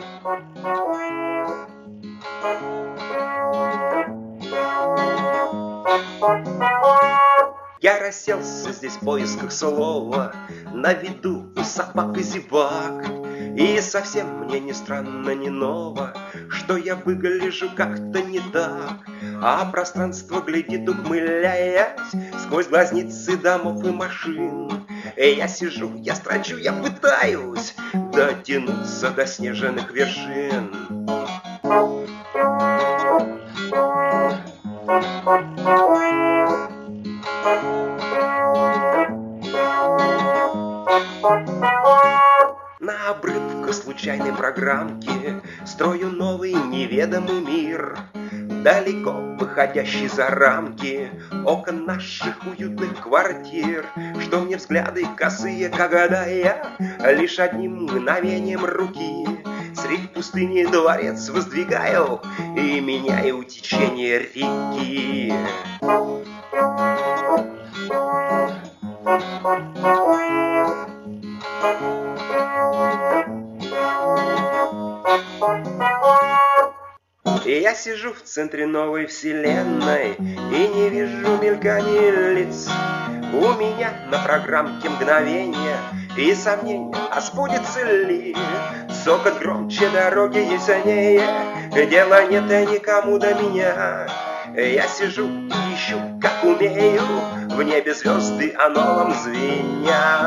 Я расселся здесь в поисках слова, на виду у собак и зевак. И совсем мне не странно, не ново, что я выгляжу как-то не так. А пространство глядит, ухмыляясь, сквозь глазницы домов и машин. И я сижу, я строчу, я пытаюсь дотянуться до снежных вершин. На обрывках случайной программки строю новый неведомый мир, далеко выходящий за рамки окон наших уютных квартир, что мне взгляды косые, когда я лишь одним мгновением руки средь пустыни дворец воздвигаю и меняю течение реки. И я сижу в центре новой вселенной и не вижу мелькания лиц. У меня на программке мгновения и сомнения, а сбудется ли. Цокот громче, дороги яснее, дела нет и никому до меня. Я сижу и ищу, как умею, в небе звезды о новом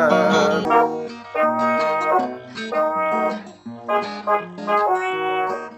звенят.